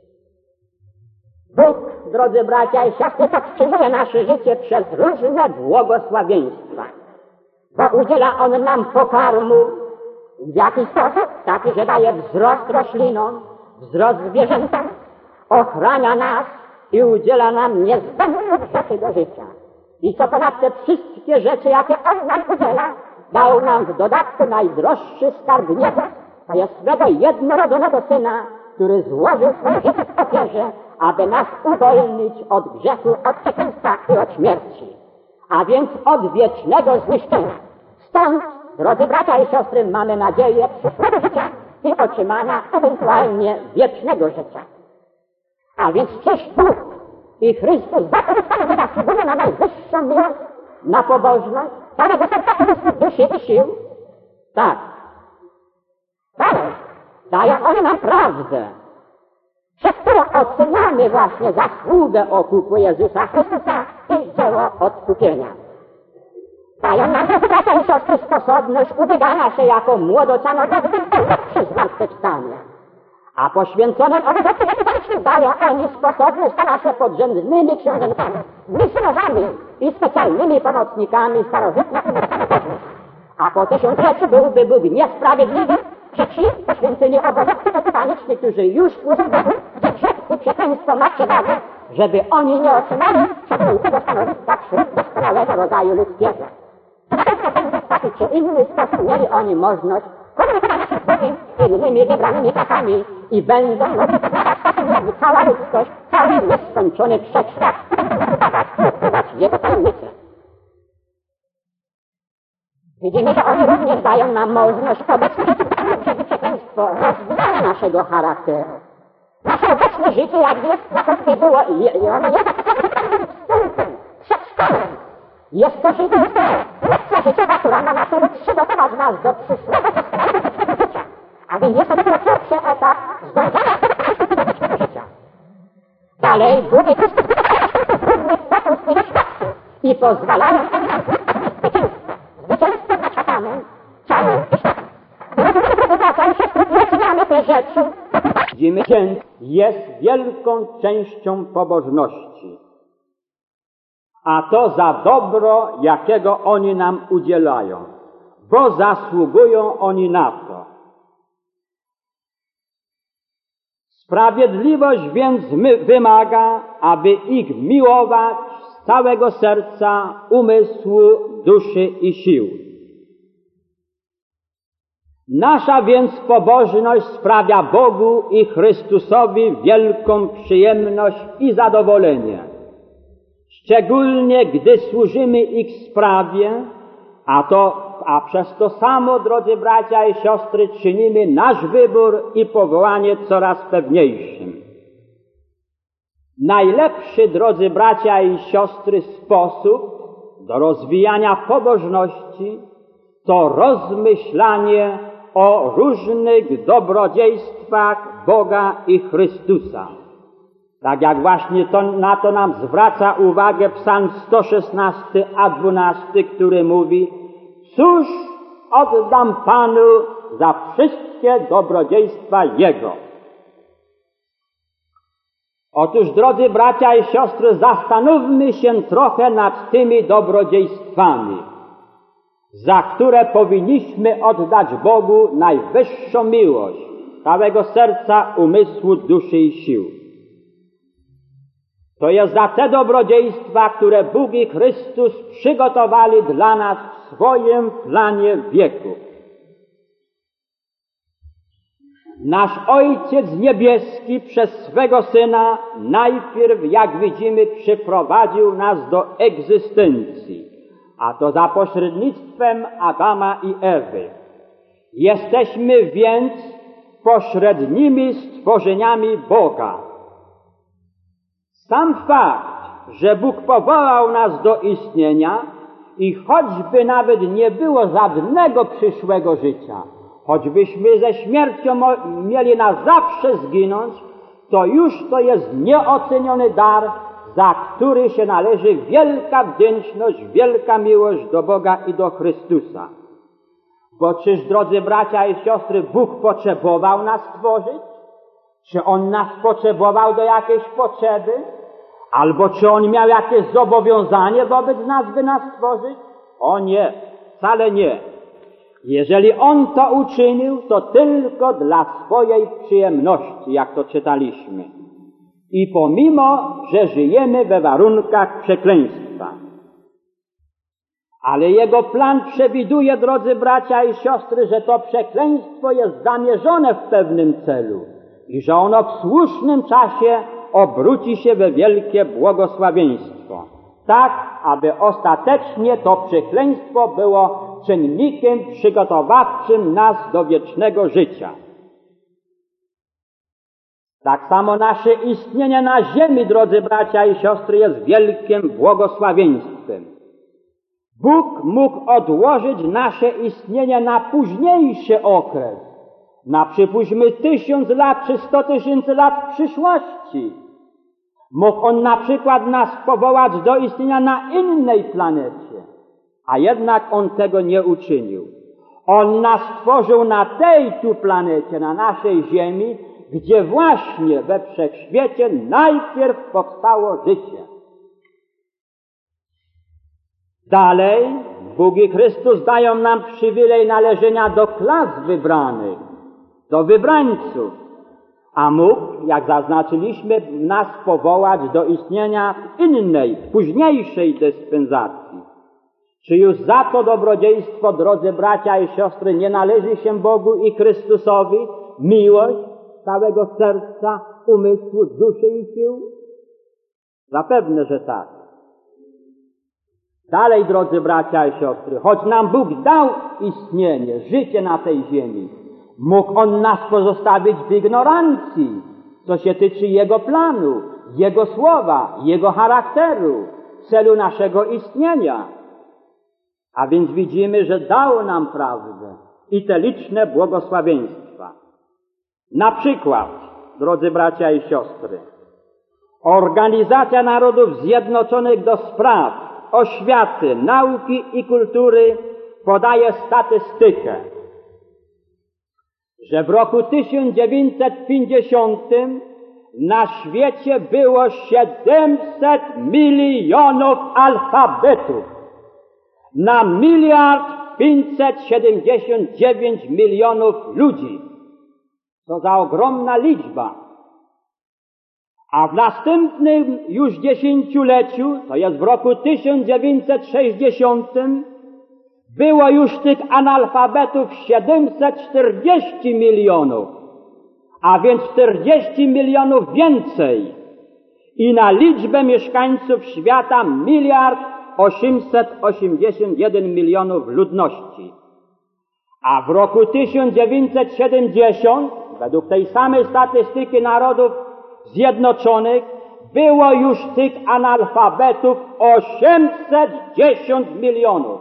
Bóg, drodzy bracia i siostry, podtrzymuje nasze życie przez różne błogosławieństwa, bo udziela On nam pokarmu w jakiś sposób, taki, że daje wzrost roślinom, wzrost zwierzętom, ochrania nas i udziela nam niezbędnych rzeczy do życia. I co ponad te wszystkie rzeczy, jakie On nam udziela, dał nam w dodatku najdroższy skarb nieba, to jest swego jednorodzonego Syna, który złożył swoje życie w ofierze, aby nas uwolnić od grzechu, od przekleństwa życia i od śmierci, a więc od wiecznego zniszczenia. Stąd, drodzy bracia i siostry, mamy nadzieję przyszłego życia i otrzymania ewentualnie wiecznego życia. A więc czyż Bóg i Chrystus zakorzystanie zasługuje na najwyższą miłość, na pobożność, całego serca duszy i sił? Tak. Dalej, dają one nam prawdę, przez którą oceniamy właśnie zasługę okupu Jezusa Chrystusa i dzieło odkupienia. Dają nam, drodzy bracia i siostry, sposobność ubiegania się jako młodociano przy zmartwychwstanie. A poświęconym obywatelom dają oni sposobność stania się podrzędnymi książętami, misjonarzami i specjalnymi pomocnikami starożytnych narodów. A po tysiącleciu byłby Bóg niesprawiedliwy, że ci poświęceni obowiązki tytaniczni, którzy już służą Bogu, że grzech i przekleństwo ma przewagę, żeby oni nie otrzymali przegranicznego stanowiska wśród doskonałego rodzaju ludzkiego. W taki czy inny sposób mieli oni możliwość komunikowania się z Bogiem innymi wybranymi czasami i będą mogli poznawać takim, jakby cała ludzkość, cały nieskończony wszechświat, skutkować jego tajemnicy. Widzimy, że oni również dają nam możliwość obecnie przez przekleństwo rozwijania naszego charakteru. Nasze obecne życie, jak jest, jakoś było, i ono jest wstępem, przedstawem. Jest to życie, lekcja życiowa, która ma na celu przygotować nas do przyszłego doskonałego życia. A więc jest to dopiero pierwszy etap zdążenia do życia. Dalej, Bóg i Chrystus równych pokus i doświadczy i pozwalają zwycięstwo. Zwycięstwo nad szatanem, ciałem i światem. Drodzy siostry, doceniamy te rzeczy. Widzimy, że jest wielką częścią pobożności, a to za dobro, jakiego oni nam udzielają, bo zasługują oni na to. Sprawiedliwość więc wymaga, aby ich miłować z całego serca, umysłu, duszy i sił. Nasza więc pobożność sprawia Bogu i Chrystusowi wielką przyjemność i zadowolenie, szczególnie gdy służymy ich sprawie, a to, a przez to samo, drodzy bracia i siostry, czynimy nasz wybór i powołanie coraz pewniejszym. Najlepszy, drodzy bracia i siostry, sposób do rozwijania pobożności to rozmyślanie o różnych dobrodziejstwach Boga i Chrystusa. Tak jak właśnie to, na to nam zwraca uwagę Psalm sto szesnasty a dwunasty, który mówi: cóż oddam Panu za wszystkie dobrodziejstwa Jego. Otóż, drodzy bracia i siostry, zastanówmy się trochę nad tymi dobrodziejstwami, za które powinniśmy oddać Bogu najwyższą miłość całego serca, umysłu, duszy i sił. To jest za te dobrodziejstwa, które Bóg i Chrystus przygotowali dla nas w swoim planie wieku. Nasz Ojciec Niebieski przez swego Syna najpierw, jak widzimy, przyprowadził nas do egzystencji, a to za pośrednictwem Adama i Ewy. Jesteśmy więc pośrednimi stworzeniami Boga. Sam fakt, że Bóg powołał nas do istnienia i choćby nawet nie było żadnego przyszłego życia, choćbyśmy ze śmiercią mieli na zawsze zginąć, to już to jest nieoceniony dar, za który się należy wielka wdzięczność, wielka miłość do Boga i do Chrystusa. Bo czyż, drodzy bracia i siostry, Bóg potrzebował nas stworzyć? Czy On nas potrzebował do jakiejś potrzeby? Albo czy On miał jakieś zobowiązanie wobec nas, by nas stworzyć? O nie, wcale nie. Jeżeli On to uczynił, to tylko dla swojej przyjemności, jak to czytaliśmy. I pomimo, że żyjemy we warunkach przekleństwa. Ale Jego plan przewiduje, drodzy bracia i siostry, że to przekleństwo jest zamierzone w pewnym celu i że ono w słusznym czasie obróci się we wielkie błogosławieństwo. tak aby ostatecznie to przekleństwo było czynnikiem przygotowawczym nas do wiecznego życia. Tak samo nasze istnienie na ziemi, drodzy bracia i siostry, jest wielkim błogosławieństwem. Bóg mógł odłożyć nasze istnienie na późniejszy okres, na przypuśćmy tysiąc lat czy sto tysięcy lat w przyszłości. Mógł On na przykład nas powołać do istnienia na innej planecie, a jednak On tego nie uczynił. On nas stworzył na tej tu planecie, na naszej ziemi, gdzie właśnie we wszechświecie najpierw powstało życie. Dalej Bóg i Chrystus dają nam przywilej należenia do klas wybranych, do wybrańców, a mógł, jak zaznaczyliśmy, nas powołać do istnienia w innej, późniejszej dyspensacji. Czy już za to dobrodziejstwo, drodzy bracia i siostry, nie należy się Bogu i Chrystusowi miłość całego serca, umysłu, duszy i sił? Zapewne, że tak. Dalej, drodzy bracia i siostry, choć nam Bóg dał istnienie, życie na tej ziemi, mógł On nas pozostawić w ignorancji, co się tyczy Jego planu, Jego słowa, Jego charakteru, celu naszego istnienia. A więc widzimy, że dał nam prawdę i te liczne błogosławieństwa. Na przykład, drodzy bracia i siostry, Organizacja Narodów Zjednoczonych do spraw oświaty, nauki i kultury podaje statystykę, że w roku tysiąc dziewięćset pięćdziesiątym na świecie było siedemset milionów alfabetów na miliard pięćset siedemdziesiąt dziewięć milionów ludzi. To za ogromna liczba. A w następnym już dziesięcioleciu, to jest w roku tysiąc dziewięćset sześćdziesiątym, było już tych analfabetów siedemset czterdzieści milionów, a więc czterdzieści milionów więcej. I na liczbę mieszkańców świata miliard osiemset osiemdziesiąt jeden milionów ludności. A w roku tysiąc dziewięćset siedemdziesiątym, według tej samej statystyki Narodów Zjednoczonych, było już tych analfabetów osiemset dziesięć milionów.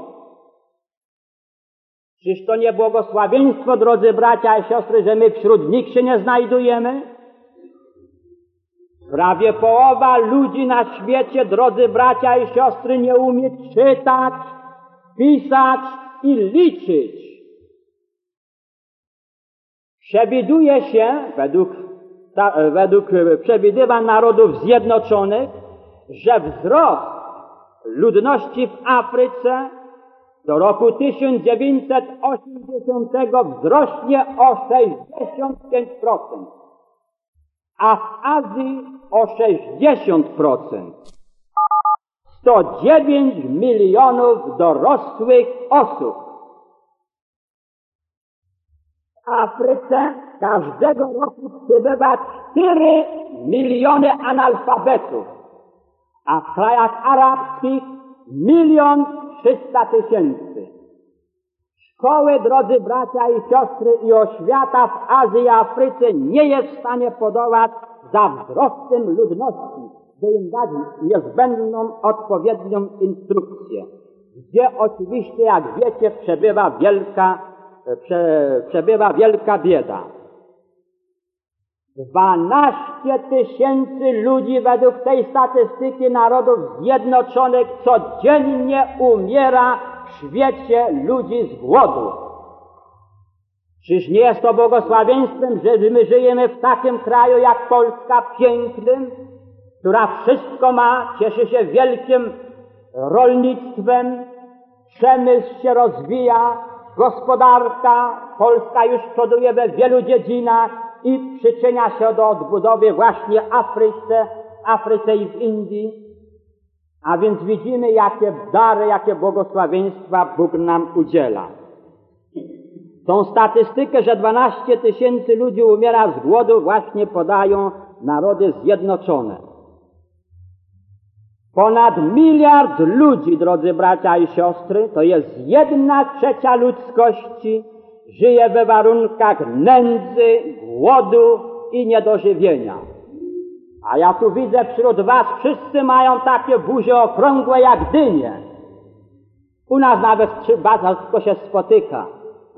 Czyż to nie błogosławieństwo, drodzy bracia i siostry, że my wśród nich się nie znajdujemy? Prawie połowa ludzi na świecie, drodzy bracia i siostry, nie umie czytać, pisać i liczyć. Przewiduje się, według, ta, według przewidywań Narodów Zjednoczonych, że wzrost ludności w Afryce do roku tysiąc dziewięćset osiemdziesiątego wzrośnie o sześćdziesiąt pięć procent, a w Azji o sześćdziesiąt procent. sto dziewięć milionów dorosłych osób. W Afryce każdego roku przybywa cztery miliony analfabetów, a w krajach arabskich milion trzysta tysięcy. Szkoły, drodzy bracia i siostry, i oświata w Azji i Afryce nie jest w stanie podołać za wzrostem ludności, by im dać niezbędną, odpowiednią instrukcję, gdzie oczywiście, jak wiecie, przebywa wielka, prze, przebywa wielka bieda. dwanaście tysięcy ludzi według tej statystyki Narodów Zjednoczonych codziennie umiera w świecie ludzi z głodu. Czyż nie jest to błogosławieństwem, że my żyjemy w takim kraju jak Polska, pięknym, która wszystko ma, cieszy się wielkim rolnictwem, przemysł się rozwija, gospodarka, Polska już przoduje we wielu dziedzinach i przyczynia się do odbudowy właśnie Afryce, w Afryce i w Indii. A więc widzimy, jakie dary, jakie błogosławieństwa Bóg nam udziela. Tą statystykę, że dwanaście tysięcy ludzi umiera z głodu, właśnie podają Narody Zjednoczone. Ponad miliard ludzi, drodzy bracia i siostry, to jest jedna trzecia ludzkości, żyje we warunkach nędzy, głodu i niedożywienia. A ja tu widzę wśród was, wszyscy mają takie buzie okrągłe jak dynie. U nas nawet bardzo tylko się spotyka.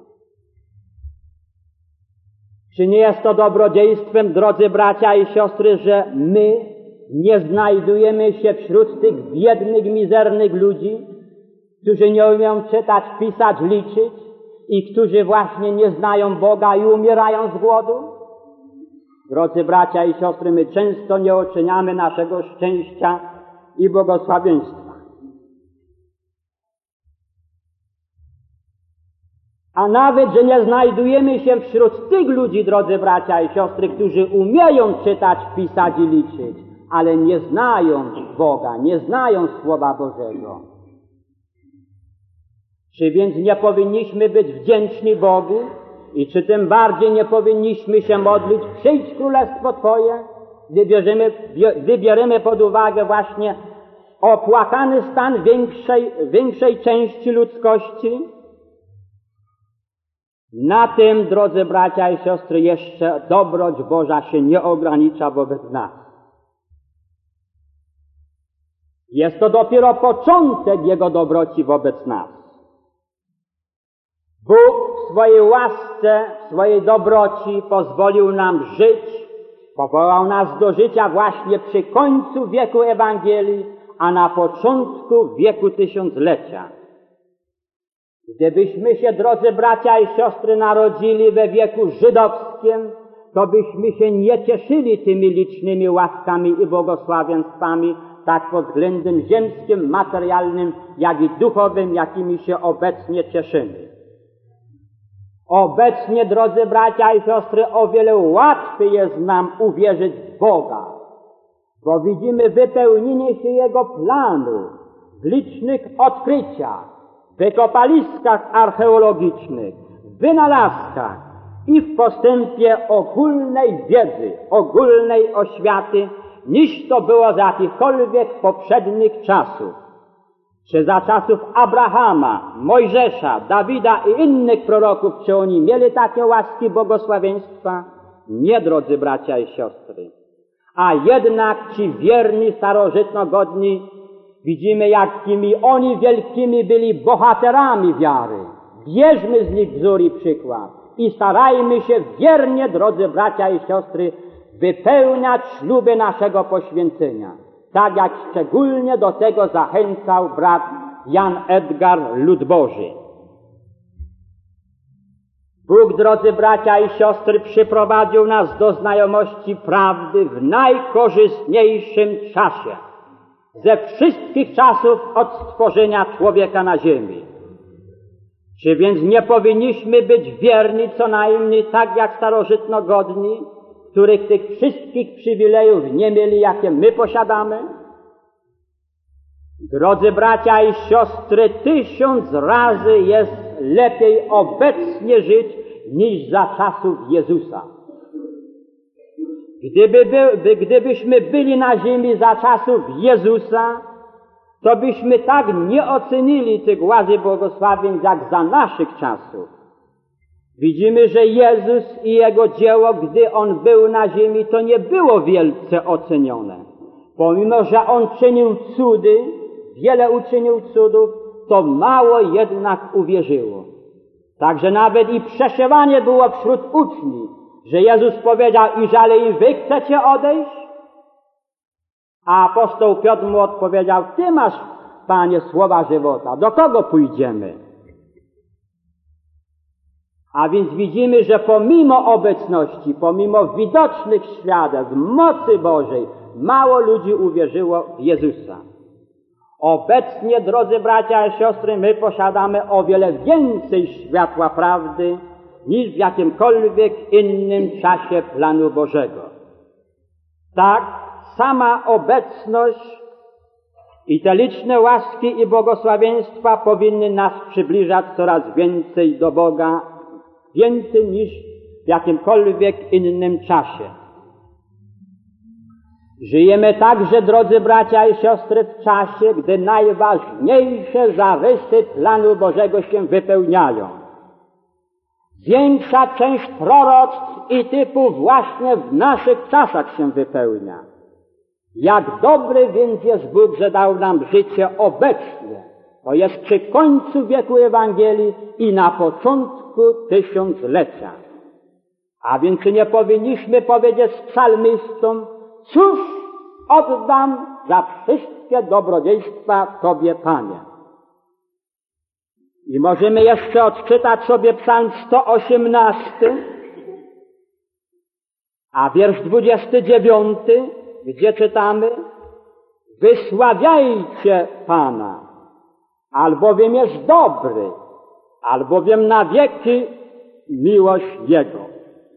Czy nie jest to dobrodziejstwem, drodzy bracia i siostry, że my nie znajdujemy się wśród tych biednych, mizernych ludzi, którzy nie umieją czytać, pisać, liczyć i którzy właśnie nie znają Boga i umierają z głodu? Drodzy bracia i siostry, my często nie oceniamy naszego szczęścia i błogosławieństwa. A nawet, że nie znajdujemy się wśród tych ludzi, drodzy bracia i siostry, którzy umieją czytać, pisać i liczyć, ale nie znają Boga, nie znają Słowa Bożego. Czy więc nie powinniśmy być wdzięczni Bogu i czy tym bardziej nie powinniśmy się modlić: przyjdź królestwo Twoje, gdy bierzemy, gdy bierzemy pod uwagę właśnie opłakany stan większej, większej części ludzkości? Na tym, drodzy bracia i siostry, jeszcze dobroć Boża się nie ogranicza wobec nas. Jest to dopiero początek Jego dobroci wobec nas. Bóg w swojej łasce, w swojej dobroci pozwolił nam żyć, powołał nas do życia właśnie przy końcu wieku Ewangelii, a na początku wieku tysiąclecia. Gdybyśmy się, drodzy bracia i siostry, narodzili we wieku żydowskim, to byśmy się nie cieszyli tymi licznymi łaskami i błogosławieństwami, tak pod względem ziemskim, materialnym, jak i duchowym, jakimi się obecnie cieszymy. Obecnie, drodzy bracia i siostry, o wiele łatwiej jest nam uwierzyć w Boga, bo widzimy wypełnienie się Jego planu w licznych odkryciach, wykopaliskach archeologicznych, wynalazkach i w postępie ogólnej wiedzy, ogólnej oświaty, niż to było za jakichkolwiek poprzednich czasów. Czy za czasów Abrahama, Mojżesza, Dawida i innych proroków, czy oni mieli takie łaski błogosławieństwa? Nie, drodzy bracia i siostry. A jednak ci wierni, starożytnogodni, widzimy, jakimi oni wielkimi byli bohaterami wiary. Bierzmy z nich wzór i przykład i starajmy się wiernie, drodzy bracia i siostry, wypełniać śluby naszego poświęcenia. Tak jak szczególnie do tego zachęcał brat Jan Edgar Lud Boży. Bóg, drodzy bracia i siostry, przyprowadził nas do znajomości prawdy w najkorzystniejszym czasie, ze wszystkich czasów od stworzenia człowieka na ziemi. Czy więc nie powinniśmy być wierni co najmniej tak jak starożytnogodni, których tych wszystkich przywilejów nie mieli, jakie my posiadamy? Drodzy bracia i siostry, tysiąc razy jest lepiej obecnie żyć niż za czasów Jezusa. Gdyby by, gdybyśmy byli na ziemi za czasów Jezusa, to byśmy tak nie ocenili tych łazy błogosławieństw jak za naszych czasów. Widzimy, że Jezus i Jego dzieło, gdy On był na ziemi, to nie było wielce ocenione. Pomimo, że On czynił cudy, wiele uczynił cudów, to mało jednak uwierzyło. Także nawet i przesiewanie było wśród uczniów, że Jezus powiedział: jeżeli i wy chcecie odejść? A apostoł Piotr mu odpowiedział: ty masz, Panie, słowa żywota, do kogo pójdziemy? A więc widzimy, że pomimo obecności, pomimo widocznych świadectw mocy Bożej, mało ludzi uwierzyło w Jezusa. Obecnie, drodzy bracia i siostry, my posiadamy o wiele więcej światła prawdy niż w jakimkolwiek innym czasie planu Bożego. Tak, sama obecność i te liczne łaski i błogosławieństwa powinny nas przybliżać coraz więcej do Boga, więcej niż w jakimkolwiek innym czasie. Żyjemy także, drodzy bracia i siostry, w czasie, gdy najważniejsze zarysy planu Bożego się wypełniają. Większa część proroctw i typów właśnie w naszych czasach się wypełnia. Jak dobry więc jest Bóg, że dał nam życie obecnie, to jest przy końcu wieku Ewangelii i na początku tysiąclecia. A więc czy nie powinniśmy powiedzieć z psalmistą: cóż oddam za wszystkie dobrodziejstwa Tobie, Panie? I możemy jeszcze odczytać sobie psalm sto osiemnasty, a wiersz dwudziesty dziewiąty, gdzie czytamy: wysławiajcie Pana, albowiem jest dobry, albowiem na wieki miłość Jego.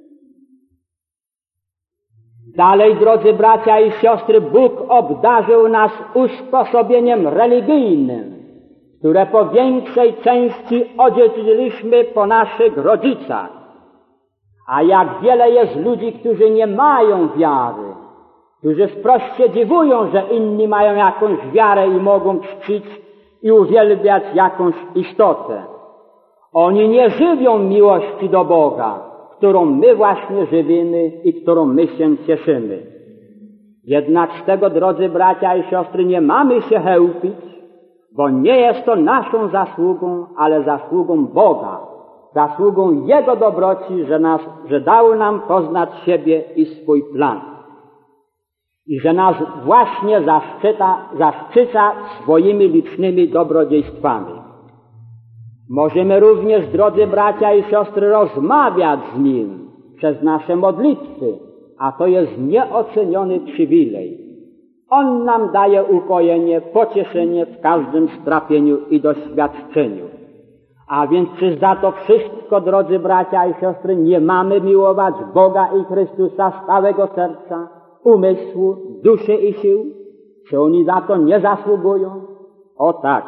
Dalej, drodzy bracia i siostry, Bóg obdarzył nas usposobieniem religijnym, które po większej części odziedziczyliśmy po naszych rodzicach. A jak wiele jest ludzi, którzy nie mają wiary, którzy wprost się dziwują, że inni mają jakąś wiarę i mogą czcić i uwielbiać jakąś istotę. Oni nie żywią miłości do Boga, którą my właśnie żywimy i którą my się cieszymy. Jednak z tego, drodzy bracia i siostry, nie mamy się chełpić, bo nie jest to naszą zasługą, ale zasługą Boga, zasługą Jego dobroci, że, nas, że dał nam poznać siebie i swój plan. I że nas właśnie zaszczyta, zaszczyca swoimi licznymi dobrodziejstwami. Możemy również, drodzy bracia i siostry, rozmawiać z Nim przez nasze modlitwy, a to jest nieoceniony przywilej. On nam daje ukojenie, pocieszenie w każdym strapieniu i doświadczeniu. A więc czy za to wszystko, drodzy bracia i siostry, nie mamy miłować Boga i Chrystusa z całego serca, umysłu, duszy i sił? Czy oni za to nie zasługują? O tak.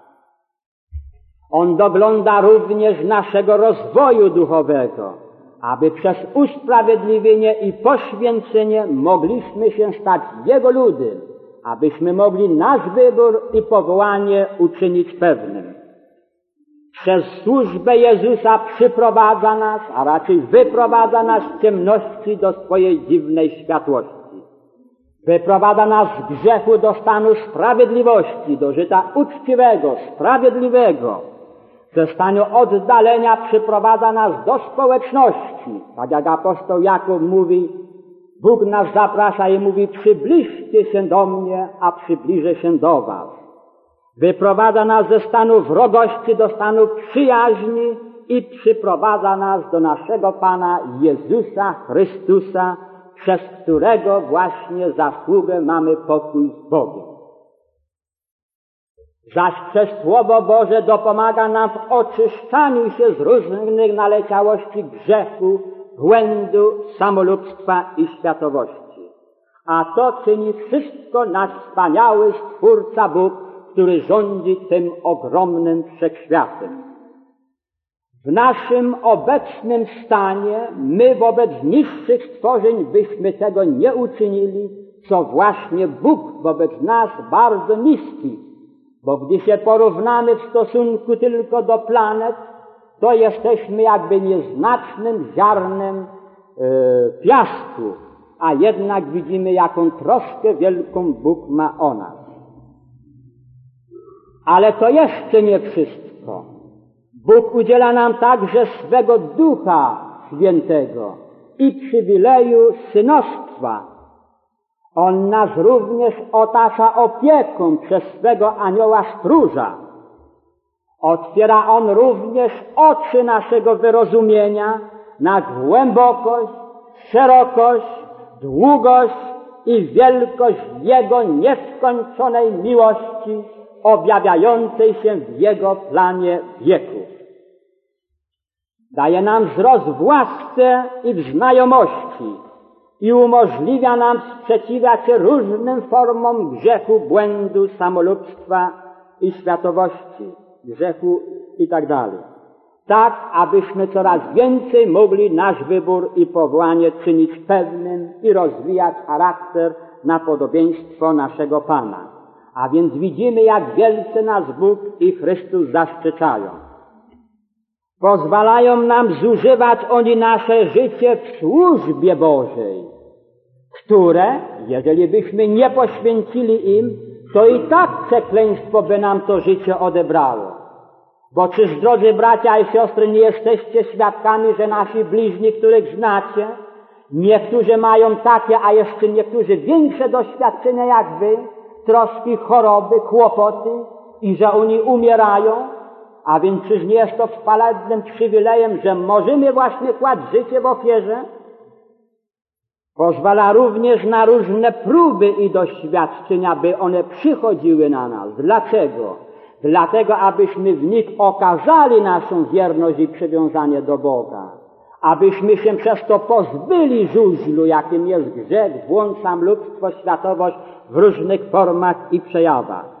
On dogląda również naszego rozwoju duchowego, aby przez usprawiedliwienie i poświęcenie mogliśmy się stać Jego ludem, abyśmy mogli nasz wybór i powołanie uczynić pewnym. Przez służbę Jezusa przyprowadza nas, a raczej wyprowadza nas z ciemności do swojej dziwnej światłości. Wyprowadza nas z grzechu do stanu sprawiedliwości, do życia uczciwego, sprawiedliwego. Ze stanu oddalenia przyprowadza nas do społeczności. Tak jak apostoł Jakub mówi, Bóg nas zaprasza i mówi: przybliżcie się do mnie, a przybliżę się do was. Wyprowadza nas ze stanu wrogości do stanu przyjaźni i przyprowadza nas do naszego Pana Jezusa Chrystusa, przez którego właśnie zasługę mamy pokój z Bogiem. Zaś przez Słowo Boże dopomaga nam w oczyszczaniu się z różnych naleciałości grzechu, błędu, samolubstwa i światowości. A to czyni wszystko nasz wspaniały Stwórca Bóg, który rządzi tym ogromnym wszechświatem. W naszym obecnym stanie my wobec niższych stworzeń byśmy tego nie uczynili, co właśnie Bóg wobec nas bardzo niski. Bo gdy się porównamy w stosunku tylko do planet, to jesteśmy jakby nieznacznym ziarnem e, piasku, a jednak widzimy, jaką troskę wielką Bóg ma o nas. Ale to jeszcze nie wszystko. Bóg udziela nam także swego Ducha Świętego i przywileju synostwa. On nas również otacza opieką przez swego anioła stróża. Otwiera On również oczy naszego wyrozumienia na głębokość, szerokość, długość i wielkość Jego nieskończonej miłości, objawiającej się w Jego planie wieków. Daje nam wzrost w łasce i w znajomości i umożliwia nam sprzeciwiać się różnym formom grzechu, błędu, samolubstwa i światowości, grzechu i tak dalej. Tak, abyśmy coraz więcej mogli nasz wybór i powołanie czynić pewnym i rozwijać charakter na podobieństwo naszego Pana. A więc widzimy, jak wielce nas Bóg i Chrystus zaszczycają. Pozwalają nam zużywać oni nasze życie w służbie Bożej, które, jeżeli byśmy nie poświęcili im, to i tak przekleństwo by nam to życie odebrało. Bo czyż, drodzy bracia i siostry, nie jesteście świadkami, że nasi bliźni, których znacie, niektórzy mają takie, a jeszcze niektórzy większe doświadczenia jak wy, troski, choroby, kłopoty i że oni umierają? A więc czyż nie jest to chwalebnym przywilejem, że możemy właśnie kłaść życie w ofierze? Pozwala również na różne próby i doświadczenia, by one przychodziły na nas. Dlaczego? Dlatego, abyśmy w nich okazali naszą wierność i przywiązanie do Boga. Abyśmy się przez to pozbyli żuźlu, jakim jest grzech, błąd, samolubstwo, światowość w różnych formach i przejawach.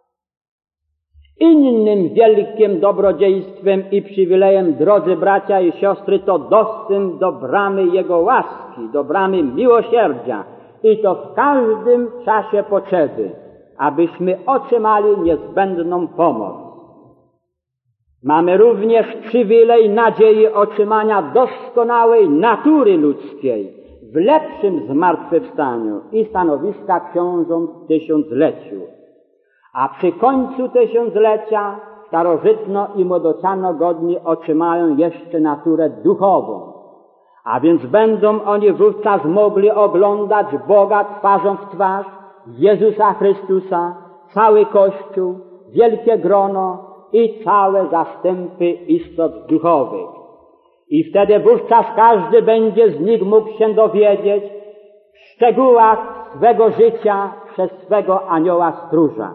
Innym wielkim dobrodziejstwem i przywilejem, drodzy bracia i siostry, to dostęp do bramy Jego łaski, do bramy miłosierdzia i to w każdym czasie potrzeby, abyśmy otrzymali niezbędną pomoc. Mamy również przywilej nadziei otrzymania doskonałej natury ludzkiej w lepszym zmartwychwstaniu i stanowiska książąt w tysiącleciu. A przy końcu tysiąclecia starożytno i młodociano godni otrzymają jeszcze naturę duchową. A więc będą oni wówczas mogli oglądać Boga twarzą w twarz, Jezusa Chrystusa, cały Kościół, wielkie grono i całe zastępy istot duchowych. I wtedy wówczas każdy będzie z nich mógł się dowiedzieć w szczegółach swego życia przez swego anioła stróża.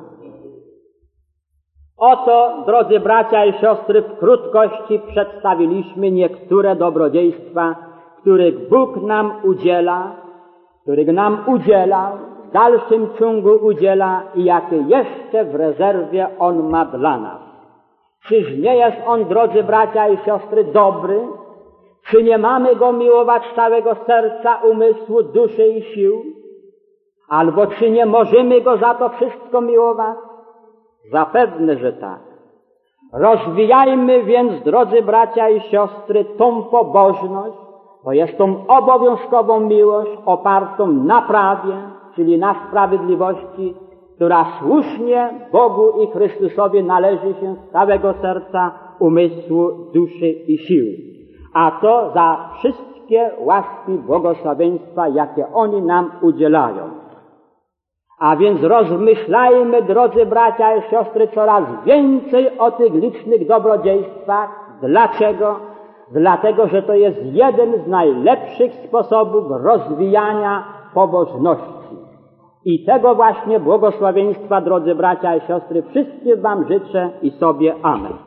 Oto, drodzy bracia i siostry, w krótkości przedstawiliśmy niektóre dobrodziejstwa, których Bóg nam udziela, których nam udzielał, w dalszym ciągu udziela i jakie jeszcze w rezerwie On ma dla nas. Czyż nie jest On, drodzy bracia i siostry, dobry? Czy nie mamy Go miłować z całego serca, umysłu, duszy i sił? Albo czy nie możemy Go za to wszystko miłować? Zapewne, że tak. Rozwijajmy więc, drodzy bracia i siostry, tą pobożność, to jest tą obowiązkową miłość opartą na prawie, czyli na sprawiedliwości, która słusznie Bogu i Chrystusowi należy się z całego serca, umysłu, duszy i sił. A to za wszystkie łaski błogosławieństwa, jakie oni nam udzielają. A więc rozmyślajmy, drodzy bracia i siostry, coraz więcej o tych licznych dobrodziejstwach. Dlaczego? Dlatego, że to jest jeden z najlepszych sposobów rozwijania pobożności. I tego właśnie błogosławieństwa, drodzy bracia i siostry, wszystkim wam życzę i sobie. Amen.